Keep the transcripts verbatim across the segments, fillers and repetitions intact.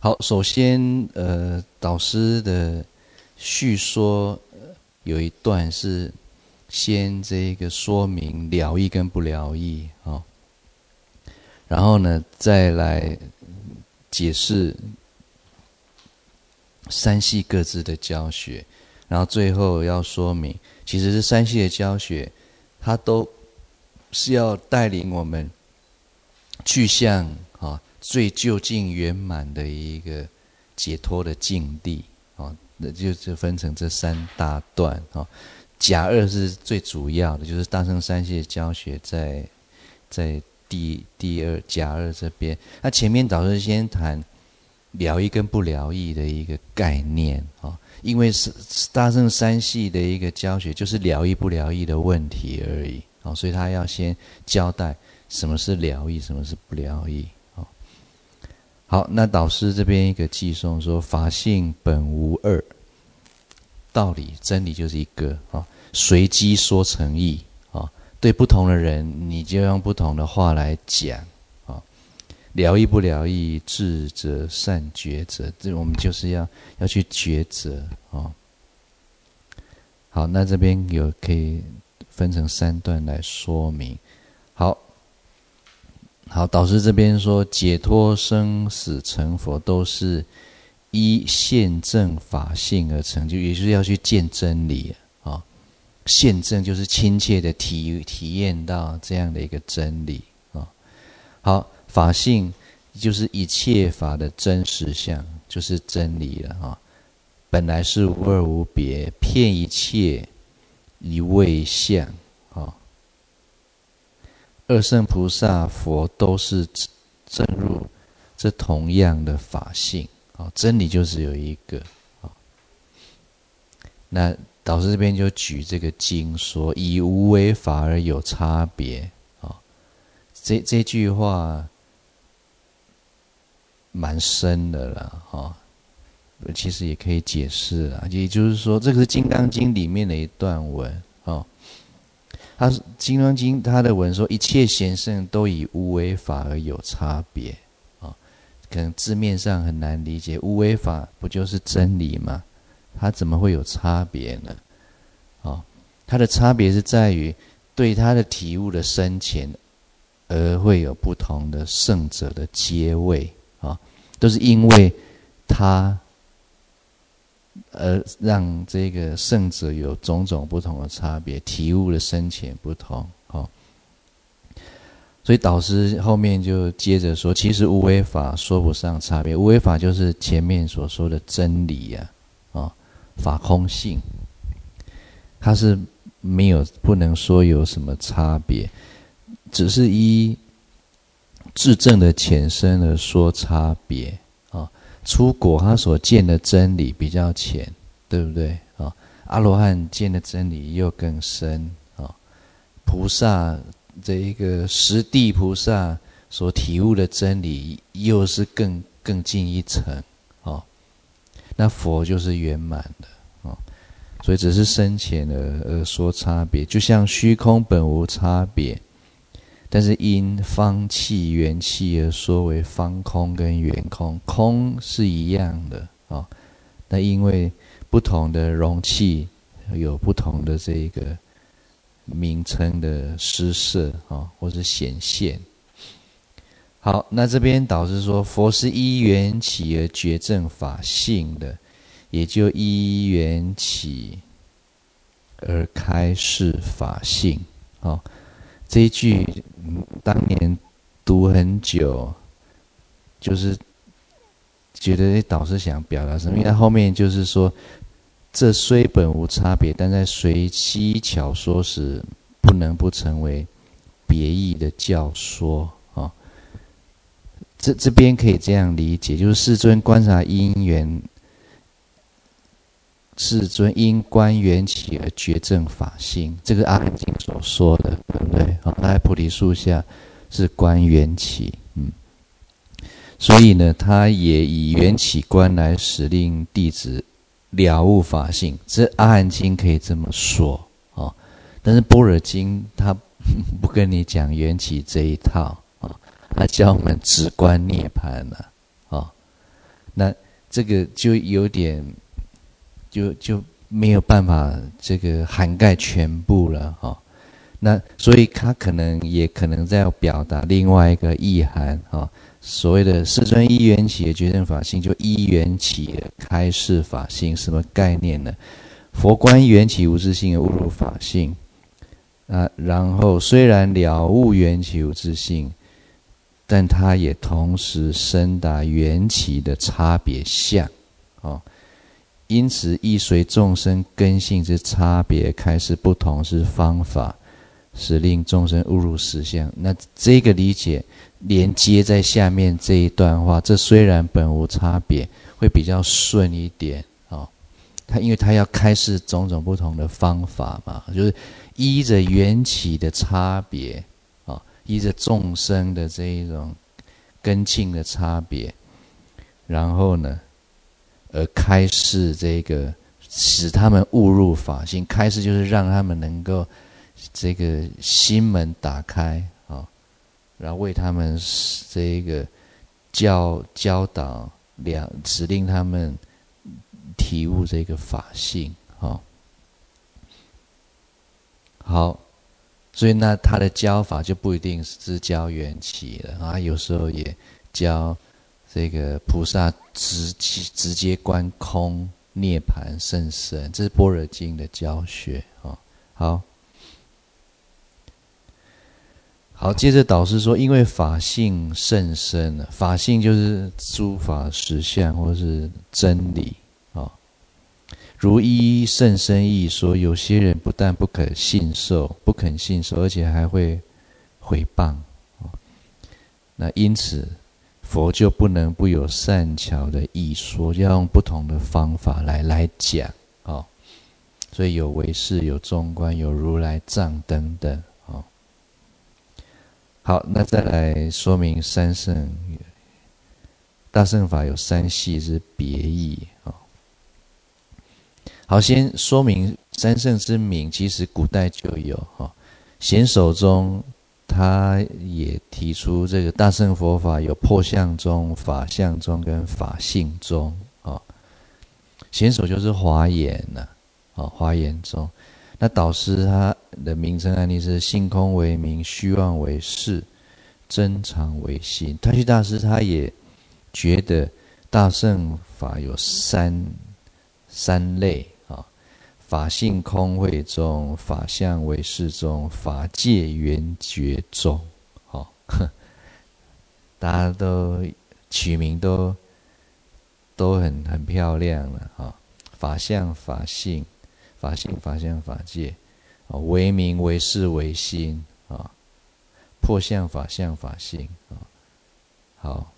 好，首先呃，导师的叙说、呃、有一段是先这个说明了义跟不了义啊、哦，然后呢再来解释三系各自的教学，然后最后要说明，其实是三系的教学，它都是要带领我们去向啊最究竟圆满的一个解脱的境地啊，那就就分成这三大段啊。甲二是最主要的，就是大乘三系的教学在在第第二甲二这边。那前面导师先谈了义跟不了义的一个概念啊，因为是大乘三系的一个教学就是了义不了义的问题而已啊，所以他要先交代什么是了义，什么是不了义啊。好，那导师这边一个寄送说，法性本无二，道理真理就是一个啊，随机说成义啊，对不同的人你就用不同的话来讲啊。了义不了义，智者善抉择，这我们就是要要去抉择啊。好，那这边有可以分成三段来说明。好，好，导师这边说，解脱生死成佛都是依现证法性而成就，也就是要去见真理啊。现证就是亲切的体体验到这样的一个真理啊。好，法性就是一切法的真实相，就是真理了啊。本来是无二无别，遍一切一味相啊。二圣菩萨佛都是证入这同样的法性啊，真理就是有一个啊。那导师这边就举这个经说，以无为法而有差别啊。这这句话蛮深的了哈，其实也可以解释啦。也就是说，这个是《金刚经》里面的一段文啊。它《金刚经》它的文说，一切贤圣都以无为法而有差别啊。可能字面上很难理解，无为法不就是真理吗？它怎么会有差别呢？啊，它的差别是在于对它的体悟的深浅，而会有不同的圣者的阶位啊，都是因为它而让这个圣者有种种不同的差别，体悟的深浅不同啊。所以导师后面就接着说，其实无为法说不上差别，无为法就是前面所说的真理呀、啊，啊，法空性，它是没有不能说有什么差别，只是依智证的浅深而说差别啊。初果他所见的真理比较浅，对不对啊？阿罗汉见的真理又更深啊。菩萨这一个十地菩萨所体悟的真理又是更更进一层啊。那佛就是圆满的啊，所以只是深浅而而说差别，就像虚空本无差别，但是因方气元气而说为方空跟圆空，空是一样的啊。那因为不同的容器有不同的这个名称的施设啊，或是显现。好，那这边导师说，佛是依缘起而觉证法性的，也就依缘起而开示法性啊。这一句、嗯、当年读很久，就是觉得导师想表达什么，因为他后面就是说，这虽本无差别，但在随机巧说时，不能不成为别义的教说啊。这这边可以这样理解，就是世尊观察因缘，世尊因观缘起而觉证法性，这个阿含经所说的，对不对？他在菩提树下是观缘起，嗯，所以呢，他也以缘起观来使令弟子了悟法性。这阿含经可以这么说啊，但是般若经他不跟你讲缘起这一套啊，他教我们直观涅槃了啊。 那这个就有点，就就没有办法这个涵盖全部了哈、哦。那所以他可能也可能在表达另外一个意涵哈、哦。所谓的世尊一缘起的觉证法性，就一缘起的开示法性，什么概念呢？佛观一缘起无自性的悟入法性啊，然后虽然了悟缘起无自性，但它也同时深达缘起的差别相，哦，因此亦随众生根性之差别，开示不同之方法，使令众生悟入实相。那这个理解连接在下面这一段话，这虽然本无差别，会比较顺一点哦。他因为他要开示种种不同的方法嘛，就是依着缘起的差别啊，依着众生的这一种根性的差别，然后呢，而开示这个使他们悟入法性。开示就是让他们能够这个心门打开啊，然后为他们这个教教导两，指令他们体悟这个法性啊。好，所以那他的教法就不一定是教缘起了啊，有时候也教这个菩萨直直接观空涅槃甚深，这是般若经的教学啊。好，好，接着导师说，因为法性甚深，法性就是诸法实相或是真理啊。如一甚深义说，有些人不但不肯信受，不肯信受，而且还会毁谤。那因此，佛就不能不有善巧的义说，要用不同的方法来来讲啊。所以有唯识，有中观，有如来藏等等啊。好，那再来说明三圣大乘法有三系之别义啊。好，先说明三圣之名，其实古代就有哈。显首中他也提出这个大乘佛法有破相宗、法相宗跟法性宗啊。显首就是华严呐，啊，华严宗。那导师他的名称案例是性空为名，虚妄为事，真常为心。太虚大师他也觉得大乘法有三三类。法性空慧中，法相唯识中，法界缘觉中，哦，大家都取名都都很很漂亮了啊、哦！法相、法性、法性、法相、法界，哦，唯名、唯识、唯心啊、哦，破相、法相、法性啊、哦，好。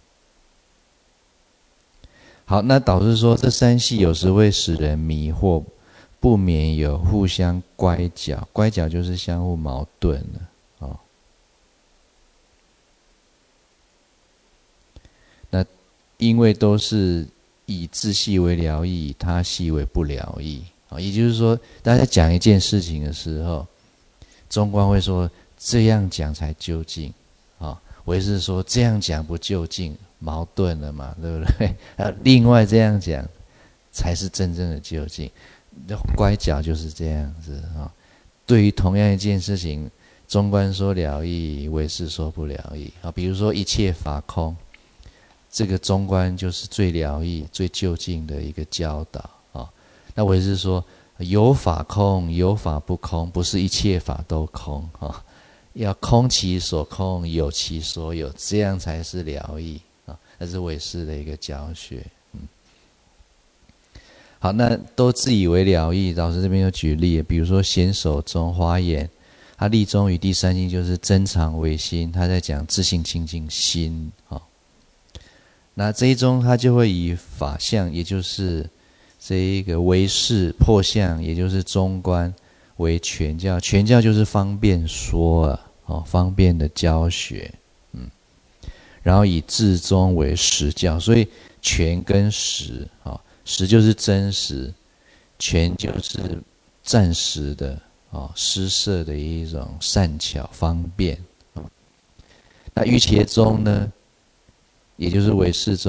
好，那导师说，这三系有时会使人迷惑。不免有互相乖角，乖角就是相互矛盾了哦。那因为都是以自系为了义，以他系为不了义啊。也就是说，大家讲一件事情的时候，中观会说这样讲才究竟啊，唯识说这样讲不究竟，矛盾了嘛，对不对？啊，另外这样讲才是真正的究竟。乖角就是这样子啊、哦。对于同样一件事情，中观说了义，唯识说不了义啊。比如说一切法空，这个中观就是最了义、最究竟的一个教导啊、哦。那唯识说有法空，有法不空，不是一切法都空啊、哦，要空其所空，有其所有，这样才是了义啊、哦。那是唯识的一个教学。好，那都自以为了义，老师这边有举例，比如说显首中华严，他立中于第三性就是真常为心，他在讲自性清净心啊、哦。那这一中他就会以法相，也就是这一个唯识破相，也就是中观为全教，全教就是方便说啊，哦，方便的教学，嗯，然后以至中为实教，所以全跟实啊。哦，实就是真实，全就是暂时的哦，施设的一种善巧方便。哦，那欲切中呢，也就是唯识中，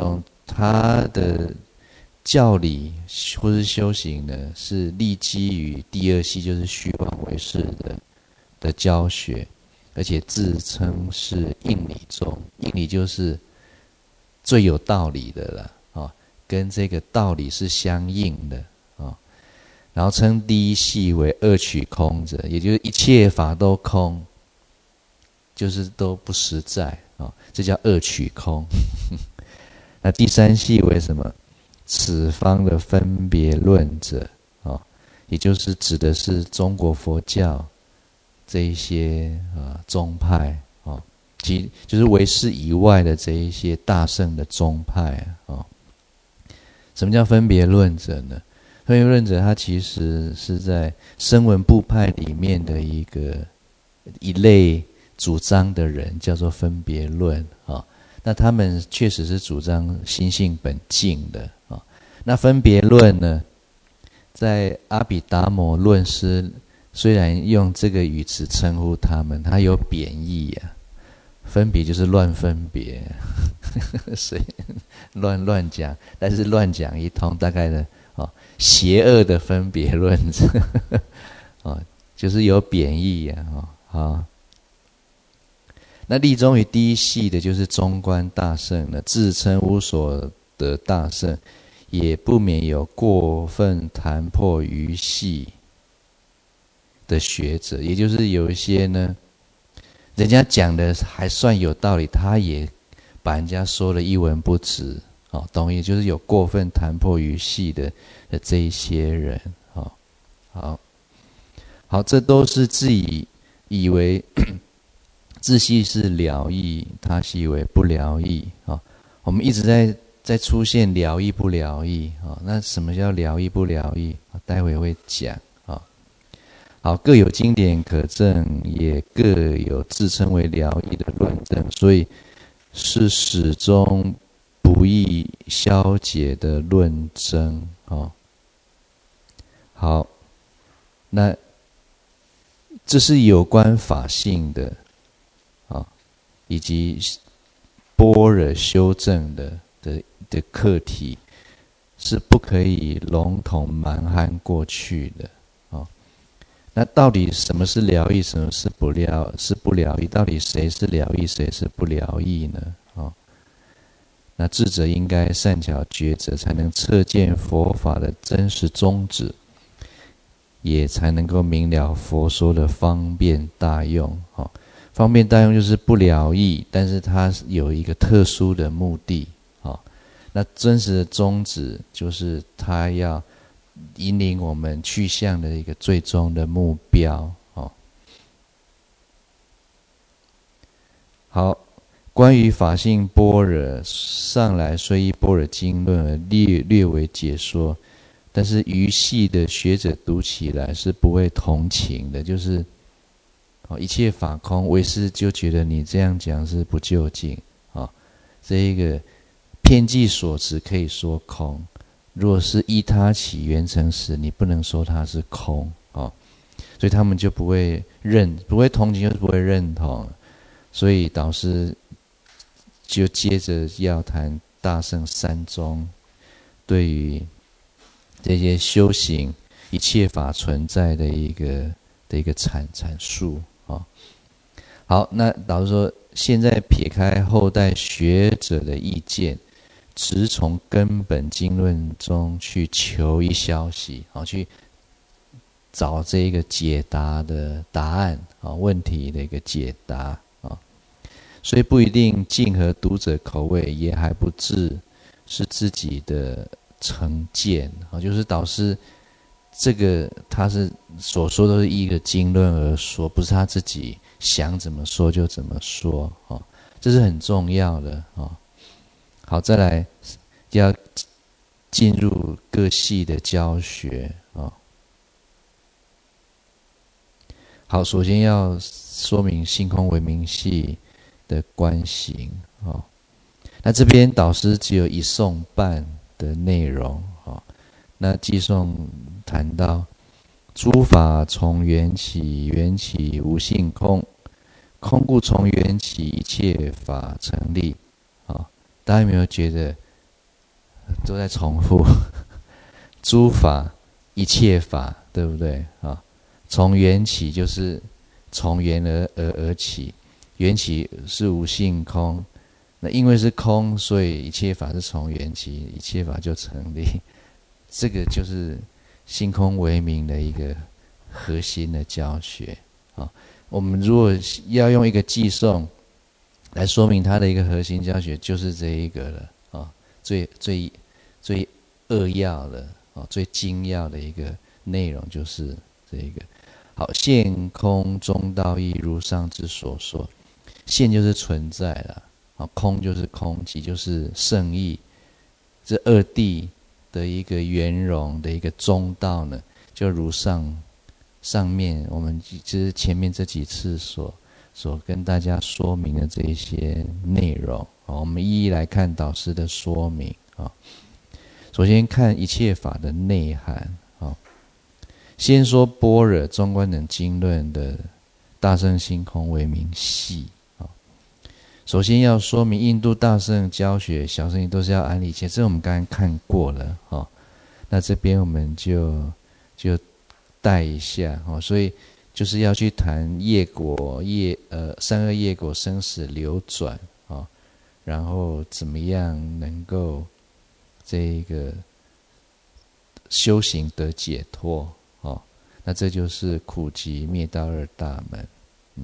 他的教理或是修行呢，是立基于第二系，就是虚妄唯识的的教学，而且自称是应理宗。应理就是最有道理的了啊、哦，跟这个道理是相应的啊、哦。然后称第一系为二取空者，也就是一切法都空，就是都不实在啊、哦，这叫二取空。那第三系为什么？此方的分别论者啊、哦，也就是指的是中国佛教这一些啊、呃、宗派啊、哦，即就是唯识以外的这一些大乘的宗派啊、哦。什么叫分别论者呢？分别论者他其实是在声闻部派里面的一个一类主张的人，叫做分别论啊、哦。那他们确实是主张心性本净的啊、哦。那分别论呢，在阿毗达摩论师虽然用这个语词称呼他们，他有贬义啊。分别就是乱分别，所以乱乱讲，但是乱讲一通，大概的哦，邪恶的分别论者，哦，就是有贬义呀、啊，哦，好。那立宗于第一系的就是中观大圣了，自称无所得大圣，也不免有过分谈破于系的学者，也就是有一些呢，人家讲的还算有道理，他也把人家说的一文不值，哦，懂意？就是有过分谈破于系的的这一些人，哦，好，好，这都是自己以为。自系是了义，他系为不了义啊、哦。我们一直在在出现了义不了义啊、哦。那什么叫了义不了义？待会会讲啊、哦。好，各有经典可证，也各有自称为了义的论证，所以是始终不易消解的论争啊、哦。好，那这是有关法性的。以及般若修正的的的课题，是不可以笼统蛮含过去的啊、哦。那到底什么是了义，什么是不了是不了义？到底谁是了义，谁是不了义呢？啊、哦，那智者应该善巧抉择，才能彻见佛法的真实宗旨，也才能够明了佛说的方便大用啊。哦，方便大用就是不了义，但是它有一个特殊的目的啊、哦。那真实的宗旨就是它要引领我们去向的一个最终的目标哦。好，关于法性般若，上来虽依般若经论而略略为解说，但是余系的学者读起来是不会同情的，就是一切法空，唯识就觉得你这样讲是不究竟啊、哦。这一个遍计所持可以说空，如果是依他起缘成实，你不能说它是空啊、哦。所以他们就不会认，不会同情，就是不会认同。所以导师就接着要谈大乘三宗对于这些修行一切法存在的一个的一个阐阐述。哦，好，那导师说，现在撇开后代学者的意见，只从根本经论中去求一消息，好，去找这一个解答的答案啊，问题的一个解答啊，所以不一定尽合读者口味，也还不至是自己的成见啊，就是导师。这个他是所说都是依一个经论而说，不是他自己想怎么说就怎么说哦，这是很重要的哦。好，再来要进入各系的教学哦。好，首先要说明性空唯名系的观行哦。那这边导师只有一诵半的内容哦。那寄诵谈到诸法从缘起，缘起无性空，空故从缘起，一切法成立。啊、哦，大家有没有觉得都在重复。诸法一切法，对不对啊？从缘起就是从缘而而而起，缘起是无性空，那因为是空，所以一切法是从缘起，一切法就成立。这个就是性空为名的一个核心的教学啊。我们如果要用一个寄颂来说明它的一个核心教学，就是这一个了啊，最最最扼要的啊，最精要的一个内容就是这一个。好，现空中道义，如上之所说。现就是存在了，啊，空就是空，即就是圣义。这二谛的一个圆融的一个中道呢，就如上上面我们就是前面这几次所所跟大家说明的这一些内容，我们一一来看导师的说明啊。首先看一切法的内涵啊，先说般若中观等经论的大乘性空为名系啊。首先要说明印度大乘教学小乘都是要安理切，这我们刚刚看过了啊。那这边我们就就带一下哦，所以就是要去谈业果业呃三恶业果生死流转啊、哦，然后怎么样能够这个修行得解脱哦，那这就是苦集灭道二大门。嗯，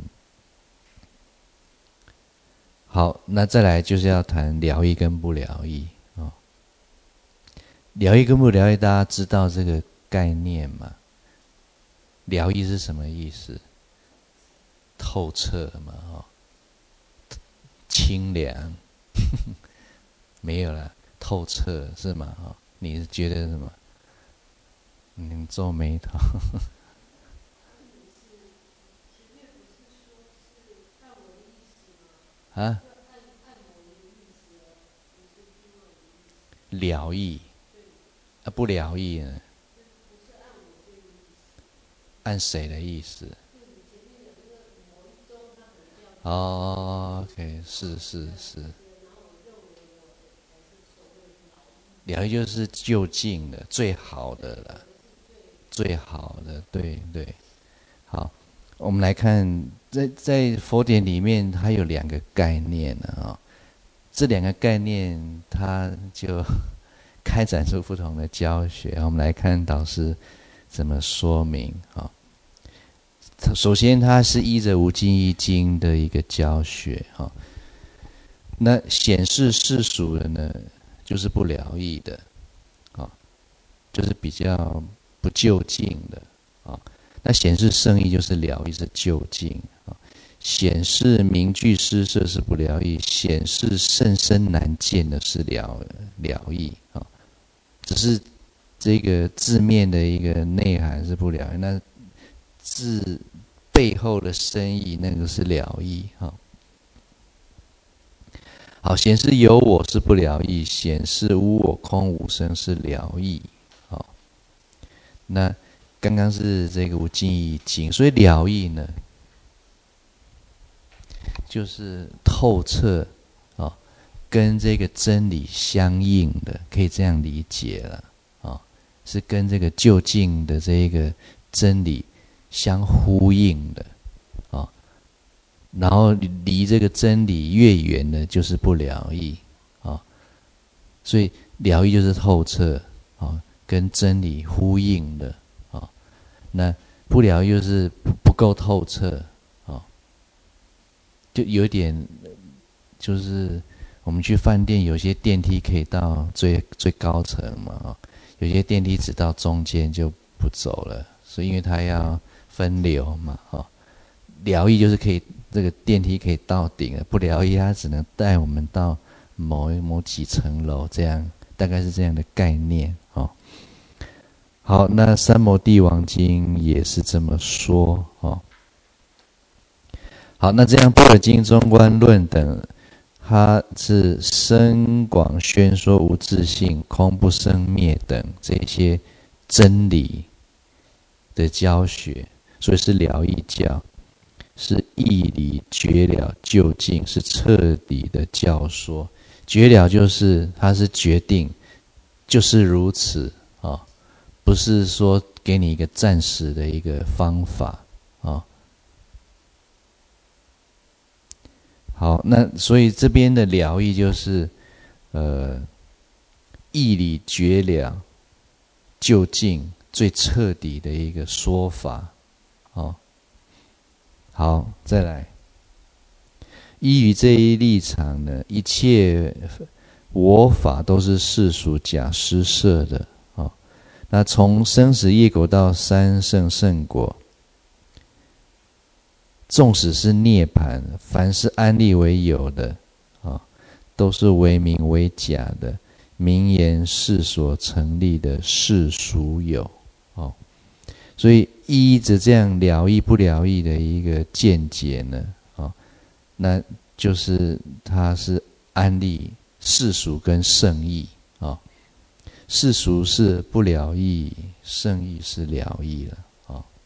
好，那再来就是要谈疗愈跟不疗愈啊、哦。疗愈跟不疗愈，大家知道这个概念吗？疗愈是什么意思？透彻嘛，哦，清凉，没有啦，透彻是吗？哦，你是觉得什么？你皱眉头。啊？疗愈啊，不疗愈呢？按谁的意思？哦 ，OK， 是是是，疗愈就是就近的、最好的了，最好的，对对。好，我们来看，在在佛典里面，它有两个概念呢啊、哦，这两个概念它就开展出不同的教学。我们来看导师怎么说明啊、哦。首先，它是依着《无尽意经》的一个教学哈。那显示世俗的呢，就是不疗愈的，啊，就是比较不就近的啊。那显示圣意就是疗愈，是就近啊。显示名具施设是不疗愈，显示甚深难见的是疗疗愈啊。只是这个字面的一个内涵是不疗愈，那字背后的深意，那个是疗愈哈。好，显示有我是不疗愈，显示无我空无生是疗愈。好，那刚刚是这个无尽意经，所以疗愈呢，就是透彻啊，跟这个真理相应的，可以这样理解了啊，是跟这个就近的这个真理相呼应的啊，然后离这个真理越远的，就是不疗愈啊。所以疗愈就是透彻啊，跟真理呼应的啊。那不疗愈就是不够透彻啊，就有点就是我们去饭店，有些电梯可以到最最高层嘛啊，有些电梯只到中间就不走了，所以因为它要分流嘛，哈，疗愈就是可以这个电梯可以到顶了，不疗愈它只能带我们到某某几层楼，这样大概是这样的概念哦。好，那《三摩地王经》也是这么说哦。好，那这样《般若经》《中观论》等，它是深广宣说无自性、空不生灭等这些真理的教学。所以是疗愈教，是义理绝了究竟，是彻底的教说。绝了就是它是决定就是如此啊，不是说给你一个暂时的一个方法啊。好，那所以这边的了义就是，呃，义理绝了，究竟最彻底的一个说法，哦。好，再来。依于这一立场呢，一切我法都是世俗假施设的啊、哦。那从生死业果到三圣圣果，纵使是涅槃，凡是安立为有的啊、哦，都是为名为假的，名言世所成立的世俗有哦。所以依着这样了义不了义的一个见解呢，啊、哦，那就是它是安立世俗跟圣义啊、哦，世俗是不了义，圣义是了义了啊、哦。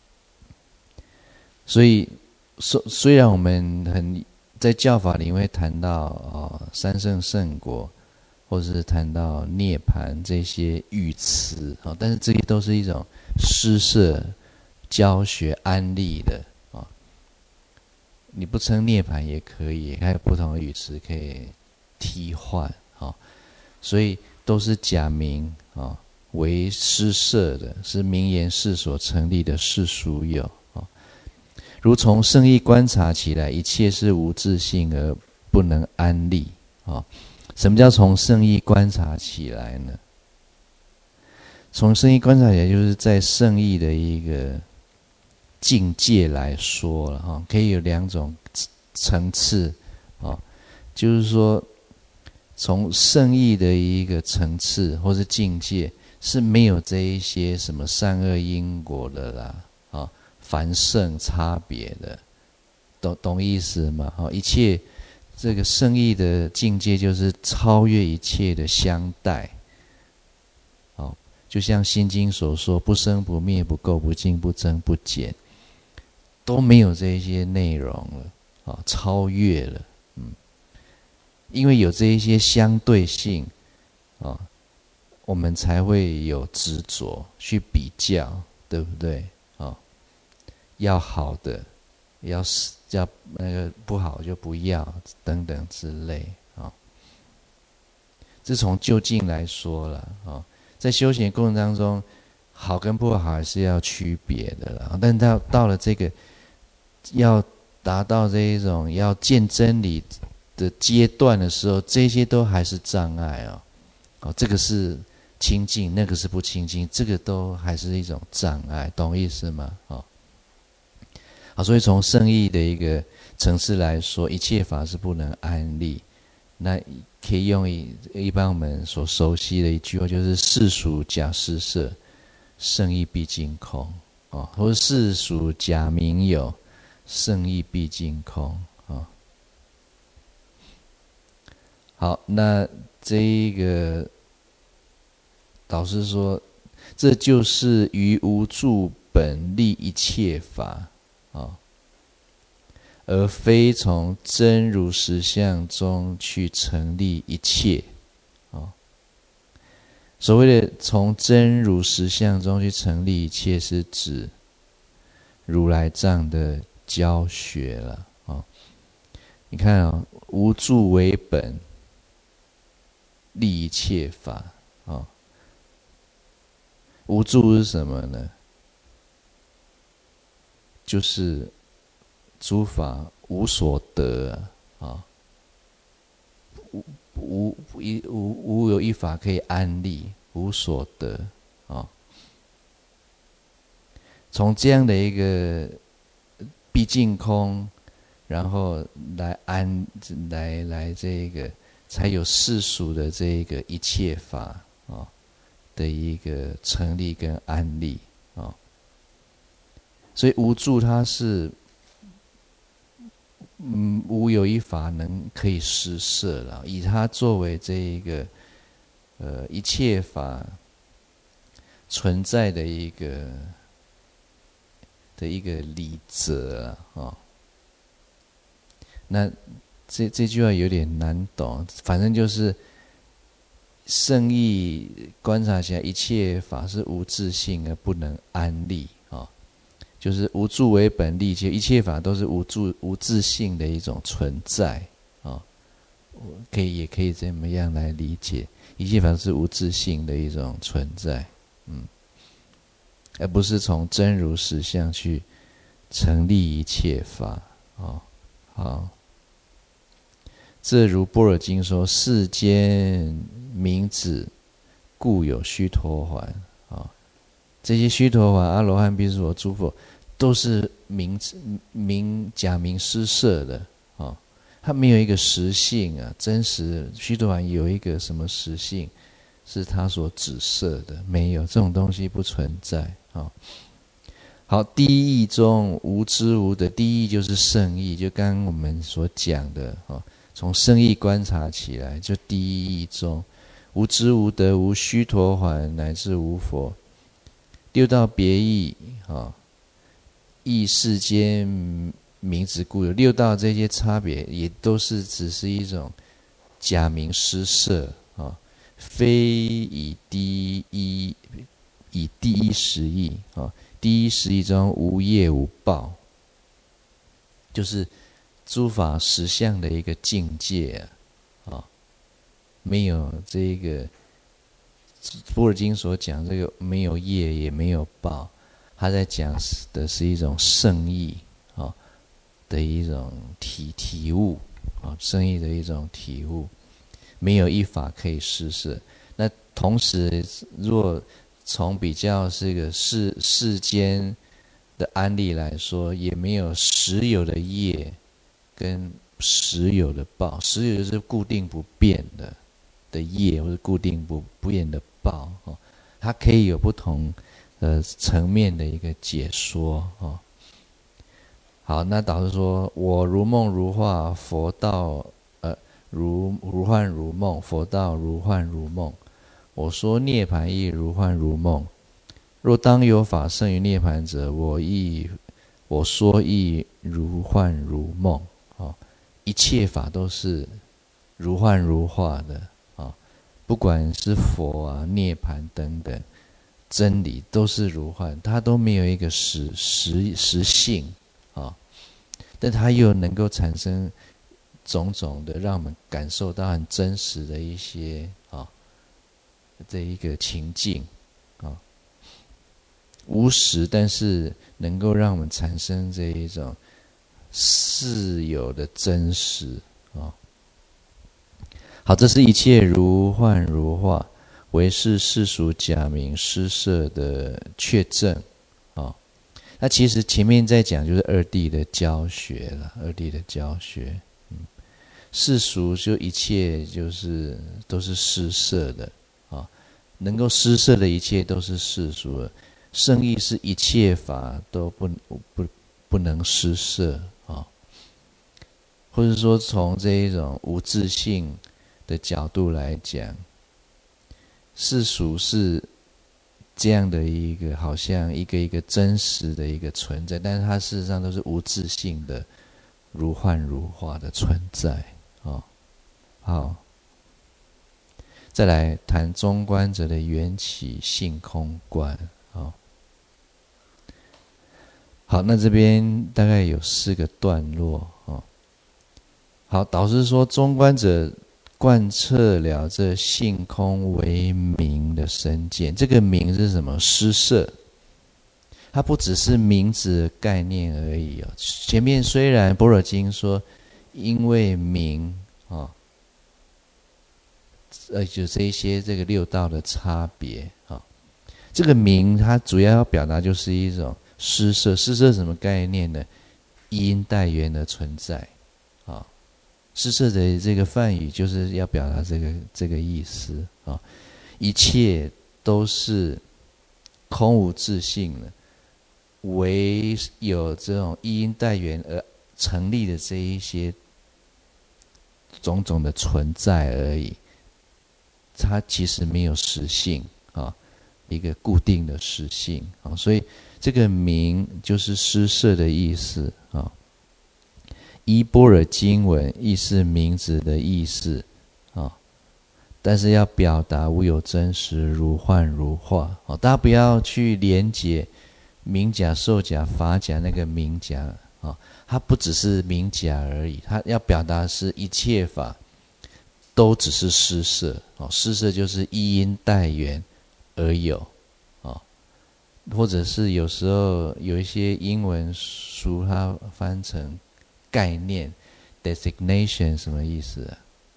所以虽然我们很在教法里会谈到啊、哦、三圣圣果，或是谈到涅槃这些语词啊、哦，但是这些都是一种施设、教学、安立的啊。你不称涅槃也可以，还有不同的语词可以替换啊。所以都是假名啊，为施设的，是名言世所成立的世俗有啊。如从圣义观察起来，一切是无自性而不能安立啊。什么叫从圣义观察起来呢？从圣义观察起来，就是在圣义的一个境界来说了哈，可以有两种层次啊，就是说从圣义的一个层次或是境界是没有这一些什么善恶因果的啦啊，凡圣差别的，懂懂意思吗？啊，一切这个圣义的境界就是超越一切的相待。好，就像《心经》所说，不生不灭，不垢不净，不增不减。都没有这些内容了啊，超越了，嗯，因为有这一些相对性啊，我们才会有执着去比较，对不对啊？要好的，要要那个不好就不要，等等之类啊。这从究竟来说了啊，在修行过程当中，好跟不好还是要区别的啦。但到到了这个。要达到这一种要见真理的阶段的时候，这些都还是障碍哦。哦，这个是清净，那个是不清净，这个都还是一种障碍，懂意思吗？哦，好，所以从圣义的一个层次来说，一切法是不能安立。那可以用一一般我们所熟悉的一句话，就是世俗假施设，圣义必尽空。哦，或者世俗假名有，圣义必尽空啊、哦！好，那这一个导师说，这就是于无住本立一切法啊、哦，而非从真如实相中去成立一切啊、哦。所谓的从真如实相中去成立一切，是指如来藏的教学了啊、哦！你看啊、哦，无住为本，立一切法啊、哦。无住是什么呢？就是诸法无所得啊，无无一无无有一法可以安立，无所得啊。从这样的一个毕竟空，然后来安来来这个，才有世俗的这个一切法啊的一个成立跟安立啊。所以无住它是，嗯，无有一法能可以施设了，以它作为这一个呃一切法存在的一个。的一个理则啊、哦，那这这句话有点难懂，反正就是圣义观察起来，一切法是无自性而不能安立啊，就是无住为本立，其实一切法都是无住无自性的一种存在啊，可以也可以这么样来理解，一切法是无自性的一种存在，嗯，而不是从真如实相去成立一切法啊，好。这如般若经说，世间名子故有须陀洹啊，这些须陀洹、阿罗汉、辟支佛、诸佛，都是名名假名施设的啊，它没有一个实性啊，真实须陀洹有一个什么实性，是它所指设的，没有，这种东西不存在啊。好，第一义中无知无得，第一义就是圣义，就刚刚我们所讲的啊。从圣义观察起来，就第一义中，无知无得，无须陀洹，乃至无佛。六道别义啊，义世间名子故有。六道这些差别，也都是只是一种假名施设啊，非以第一以第一实义啊。第一实义中无业无报，就是诸法实相的一个境界啊，啊没有这个般若经所讲这个没有业也没有报，他在讲的是一种圣义啊的一种体体悟啊，圣义的一种体悟，没有一法可以施设。那同时，若从比较这个世世间的安例来说，也没有实有的业跟实有的报，实有就是固定不变的的业，或者固定不变的报，哦，它可以有不同呃层面的一个解说哦。好，那导师说，我如梦如化，佛道呃如如幻如梦，佛道如幻如梦。我说涅槃亦如幻如梦，若当有法胜于涅槃者，我亦我说亦如幻如梦。哦，一切法都是如幻如化的啊，哦，不管是佛啊、涅槃等等真理，都是如幻，它都没有一个实实实性啊，哦，但它又能够产生种种的让我们感受到很真实的一些啊，哦，这一个情境啊，哦，无实，但是能够让我们产生这一种是有的真实啊。好，这是一切如幻如化，为是世俗假名施设的确证啊。那其实前面在讲就是二谛的教学了，二谛的教学，嗯，世俗就一切就是都是施设的啊，能够施设的一切都是世俗的，圣义是一切法都不不不能施设啊，或者说从这一种无自性的角度来讲，世俗是这样的一个好像一个一个真实的一个存在，但是它事实上都是无自性的如幻如化的存在啊。好，再来谈中观者的缘起性空观啊。好，那这边大概有四个段落啊。好，导师说中观者贯彻了这性空为名的深见，这个名是什么？施设，它不只是名字的概念而已哦。前面虽然般若经说，因为名啊，呃，就这一些这个六道的差别啊，这个名它主要要表达就是一种施设。施设什么概念呢？因带缘的存在啊。施设的这个梵语就是要表达这个这个意思啊，一切都是空无自性的，唯有这种依因带缘而成立的这一些种种的存在而已，它其实没有实性啊，一个固定的实性啊，所以这个名就是施设的意思啊。依般若经文亦是名字的意思啊， 但是要表达无有真实，如幻如化。哦，大家不要去连结明假、受假、法假那个明假。哦，它不只是明假而已，它要表达的是一切法都只是施设。哦，施设就是依因待缘而有。哦，或者是有时候有一些英文书它翻成概念 designation 什么意思啊？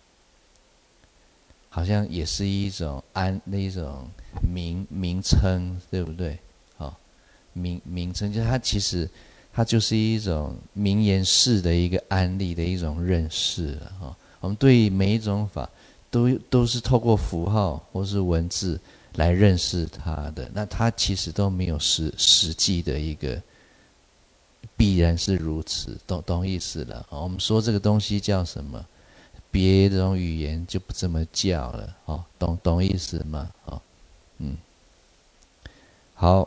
好像也是一种安那一种名名称，对不对？哦，名名称就是它其实它就是一种名言式的一个安立的一种认识了。哦，我们对每一种法都都是透过符号或是文字来认识它的，那它其实都没有实实际的一个必然是如此，懂懂意思了？哦，我们说这个东西叫什么？别的种语言就不这么叫了。哦，懂懂意思吗？哦，嗯，好，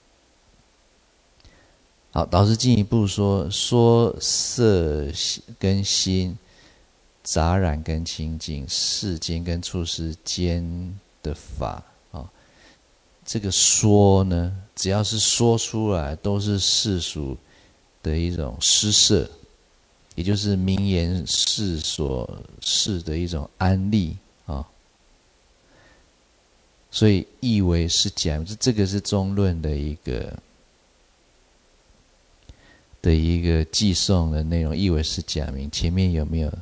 好，导师进一步说，说色跟心、杂染跟清净、世间跟处世间的法。哦，这个说呢，只要是说出来，都是世俗的一种施设。也就是名言式所示的一种安立啊。哦，所以意为是假名，这个是中论的一个的一个寄送的内容，意为是假名。前面有没有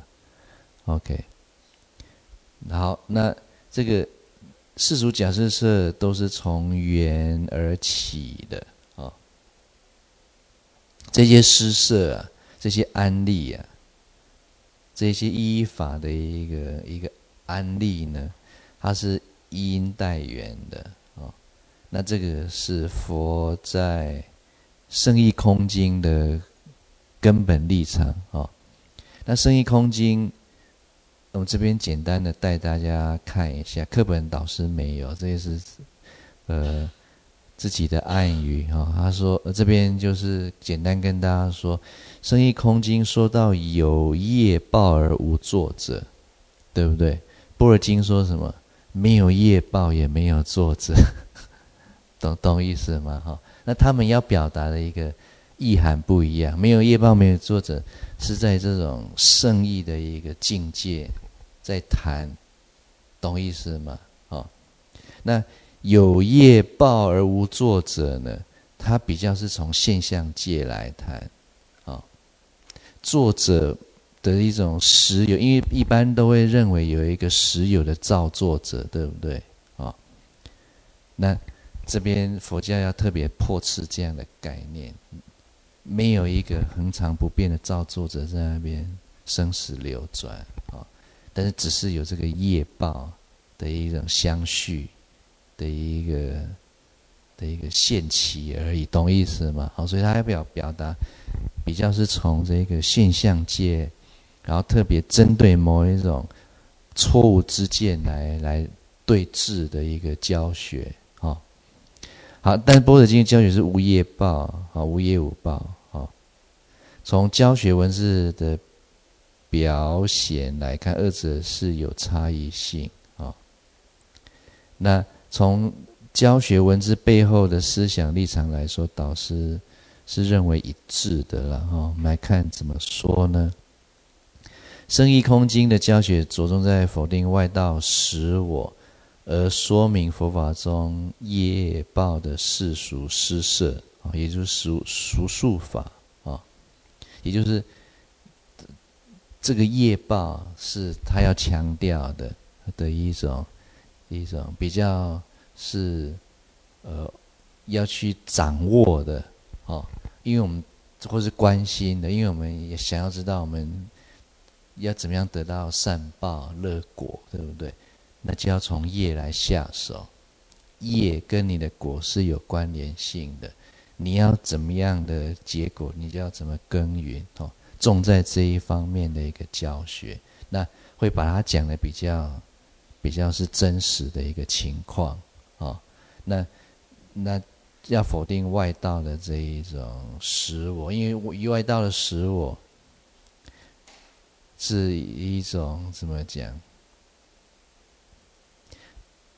？OK， 好，那这个世俗假设设都是从缘而起的啊。哦，这些施设啊，这些安立啊，这些依法的一个一个安立呢，它是依因待缘的。哦，那这个是佛在圣义空经的根本立场。哦，那圣义空经，我们这边简单的带大家看一下，课本导师没有，这也是呃自己的暗语。哦，他说，呃、这边就是简单跟大家说，圣义空经说到有业报而无作者，对不对？般若经说什么？没有业报也没有作者。懂懂意思吗？哈，那他们要表达的一个意涵不一样。没有业报，没有作者，是在这种圣义的一个境界在谈，懂意思吗？哦，那有业报而无作者呢，它比较是从现象界来谈。哦，作者的一种实有，因为一般都会认为有一个实有的造作者，对不对？哦，那这边佛教要特别破斥这样的概念，没有一个恒常不变的造作者在那边生死流转。哦，但是只是有这个业报的一种相续的一个的一个现起而已，懂意思吗？好，所以他要表表达比较是从这个现象界，然后特别针对某一种错误之见来来对治的一个教学。哦，好，但是般若经的教学是无业报，好，无业无报。好，从教学文字的表显来看，二者是有差异性。好，那从教学文字背后的思想立场来说，导师是认为一致的了。哈，我们来看怎么说呢？圣义空经的教学着重在否定外道实我，而说明佛法中业报的世俗施设，也就是俗俗数法。也就是这个业报是他要强调的的一种一种比较是呃要去掌握的。哦，因为我们或是关心的，因为我们也想要知道我们要怎么样得到善报乐果，对不对？那就要从业来下手，业跟你的果是有关联性的，你要怎么样的结果，你就要怎么耕耘。哦，重在这一方面的一个教学，那会把它讲的比较比较是真实的一个情况。哦，那那要否定外道的这一种实我，因为外道的实我是一种怎么讲？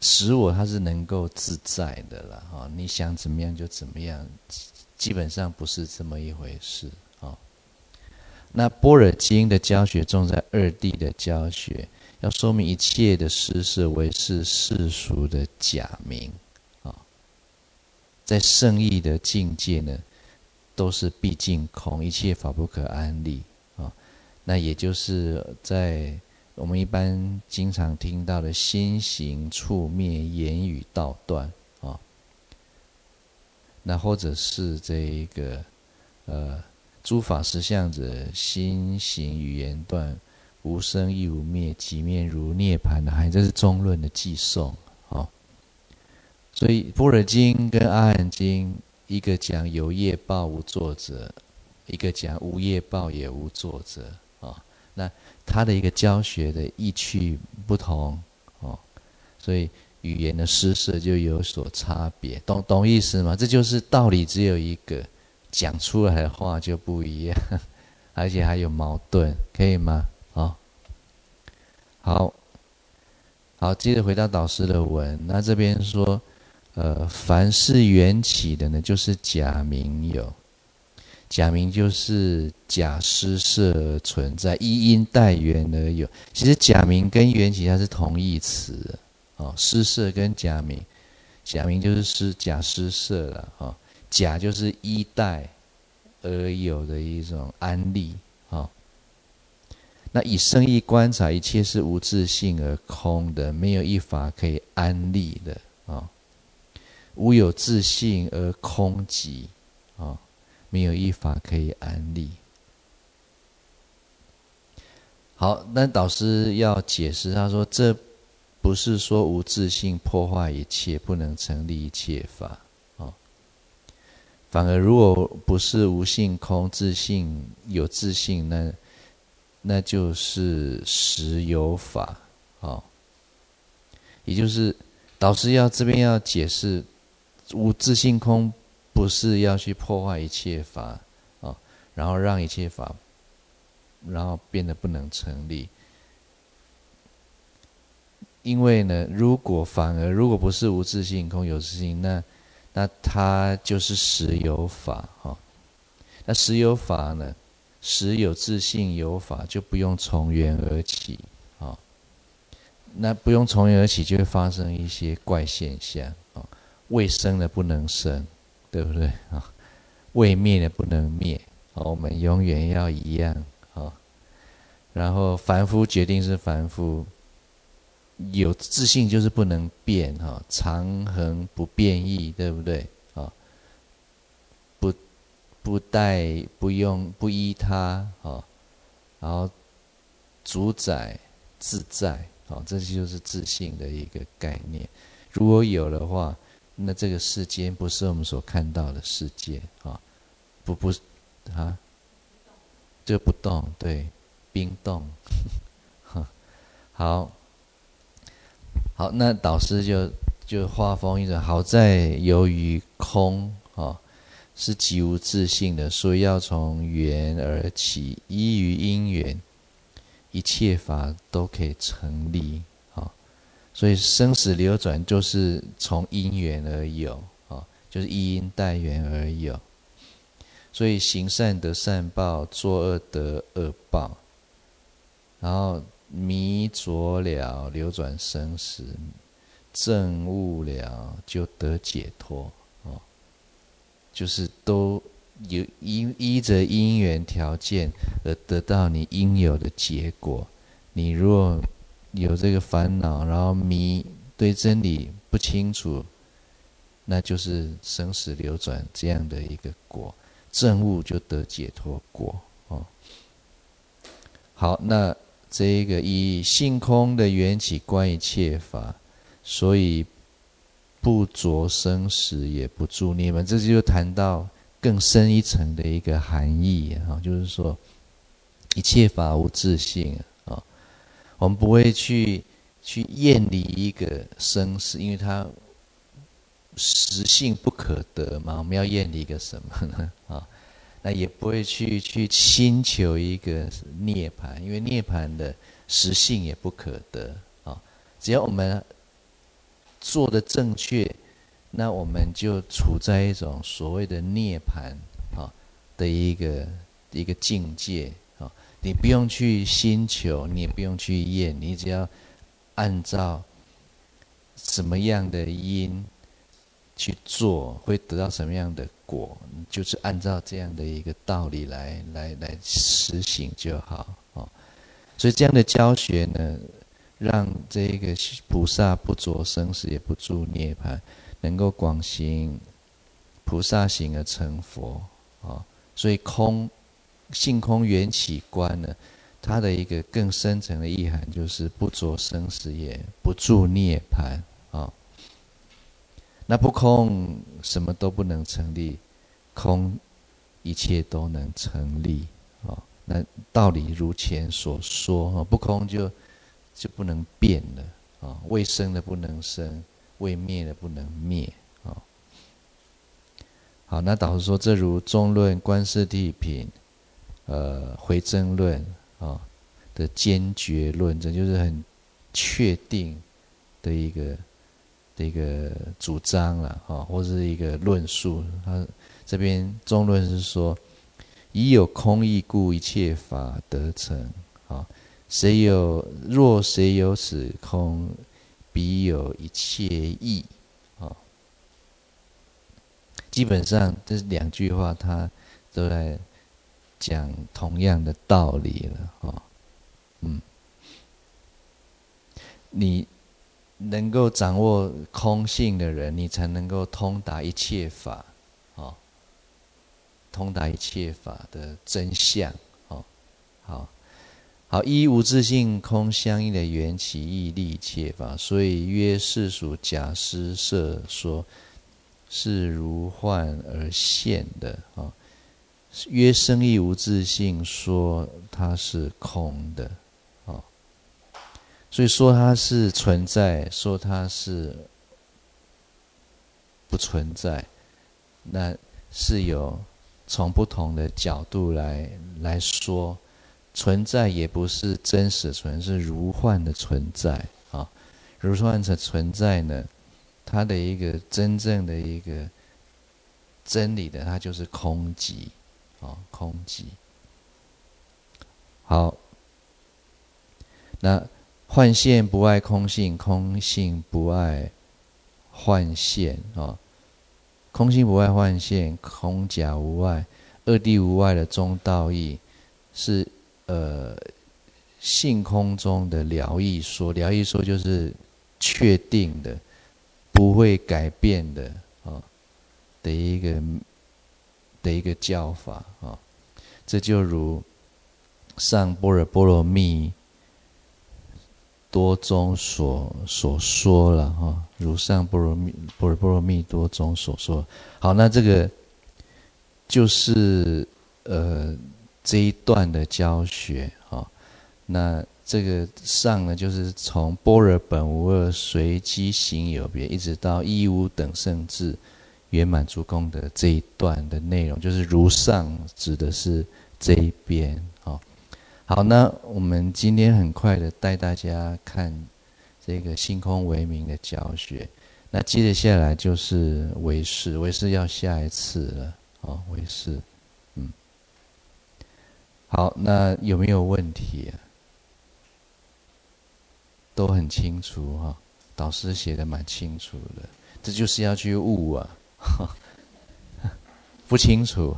使我它是能够自在的啦，哈，你想怎么样就怎么样，基本上不是这么一回事啊。那般若经的教学重在二谛的教学，要说明一切的施设为是世俗的假名啊，在圣义的境界呢，都是毕竟空，一切法不可安立啊。那也就是在我们一般经常听到的心行处灭，言语道断啊，那或者是这一个呃。诸法实相者，心行语言断，无生亦无灭，即灭如涅槃的海，这是中论的寄颂。好，所以般若经跟阿含经，一个讲有业报无作者，一个讲无业报也无作者啊。那它的一个教学的意趣不同哦，所以语言的施设就有所差别，懂懂意思吗？这就是道理只有一个。讲出来的话就不一样，而且还有矛盾，可以吗？哦，好，好，接着回到导师的文，那这边说，呃，凡是缘起的呢，就是假名有，假名就是假施设而存在，依因待缘而有。其实假名跟缘起它是同义词，哦，施设跟假名，假名就是施假施设了，哦。假就是依待而有的一种安立啊、哦。那以圣义观察，一切是无自性而空的，没有一法可以安立的啊、哦。无有自性而空寂啊、哦，没有一法可以安立。好，那导师要解释，他说这不是说无自性破坏一切，不能成立一切法。反而，如果不是无性空，自性有自性，那那就是实有法，哦。也就是导师要这边要解释，无自性空不是要去破坏一切法，哦，然后让一切法，然后变得不能成立。因为呢，如果反而如果不是无自性空有自性，那那它就是实有法哈、哦。那实有法呢，实有自性有法，就不用从缘而起啊、哦。那不用从缘而起，就会发生一些怪现象啊、哦。未生的不能生，对不对啊、哦？未灭的不能灭，哦、我们永远要一样啊、哦。然后凡夫决定是凡夫。有自性就是不能变哈，常恒不变异，对不对啊？不不带不用不依他啊，然后主宰自在啊，这就是自性的一个概念。如果有的话，那这个世间不是我们所看到的世界啊，不不啊，就不动，对，冰冻。好。好，那导师就就话锋一转，好在由于空啊、哦、是极无自性的，所以要从缘而起，依于因缘，一切法都可以成立啊、哦。所以生死流转就是从因缘而有啊、哦，就是依因待缘而有。所以行善得善报，作恶得恶报，然后。迷着了，流转生死，证悟了就得解脱哦。就是都有依依着因缘条件而得到你应有的结果。你若有这个烦恼，然后迷对真理不清楚，那就是生死流转这样的一个果。证悟就得解脱果哦。好，那。这一个以性空的缘起观一切法，所以不着生死也不住涅槃，这就谈到更深一层的一个含义啊，就是说一切法无自性啊，我们不会去去厌离一个生死，因为它实性不可得嘛，我们要厌离一个什么呢？啊？那也不会去去亲求一个涅槃，因为涅槃的实性也不可得啊。只要我们做的正确，那我们就处在一种所谓的涅槃啊的一个一个境界啊。你不用去心求，你也不用去验，你只要按照什么样的因去做，会得到什么样的果，就是按照这样的一个道理来来来实行就好哦。所以这样的教学呢，让这个菩萨不着生死，也不住涅槃，能够广行菩萨行而成佛啊。所以空性空缘起观呢，它的一个更深层的意涵就是不着生死，也不住涅槃啊。那不空什么都不能成立，空一切都能成立啊。那道理如前所说啊，不空就就不能变了啊，未生的不能生，未灭的不能灭啊。好，那导师说，这如中论、观世谛品、呃回增论啊的坚决论，这就是很确定的一个的一个主张了啊，或是一个论述。他这边中论是说，以有空义故，一切法得成啊。谁有若谁有此空，彼有一切义啊。基本上这两句话，他都在讲同样的道理了啊。嗯，你能够掌握空性的人，你才能够通达一切法啊，通达一切法的真相啊。好。好，依无自性空相应的缘起义立一切法，所以曰世俗假施设说是如幻而现的啊。曰生亦无自性，说它是空的啊。所以说它是存在，说它是不存在，那是有从不同的角度来来说。存在也不是真实存在，是如幻的存在啊。如幻的存在呢，它的一个真正的一个真理的，它就是空寂啊，空寂。好，那幻现不爱空性，空性不爱幻现啊。空性不爱幻现，空假无碍，二谛无碍的中道义是。呃，性空中的了义说，了义说就是确定的、不会改变的啊的一个的一个教法啊。这就如上般若波罗蜜多中所所说了哈，如上般若蜜般若波罗蜜多中所说。好，那这个就是呃。这一段的教学啊，那这个上呢，就是从般若本无二，随机行有别，一直到一无等圣智圆满诸功德这一段的内容，就是如上指的是这一边啊。好，那我们今天很快的带大家看这个性空为名的教学，那接着下来就是唯识，唯识要下一次了啊，唯识。好，那有没有问题啊？都很清楚哈、哦，导师写的蛮清楚的，这就是要去悟啊，不清楚。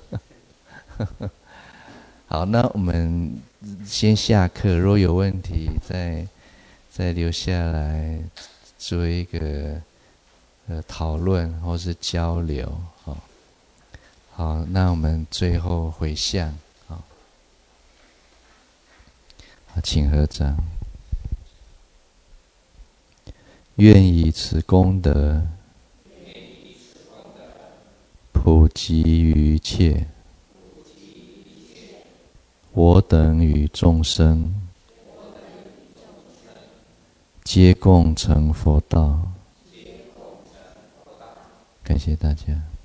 好，那我们先下课，如果有问题再再留下来做一个呃讨论或是交流。好，好，那我们最后回向。请合掌。愿以此功德，普及于一切，我等与众生，皆共成佛道。感谢大家。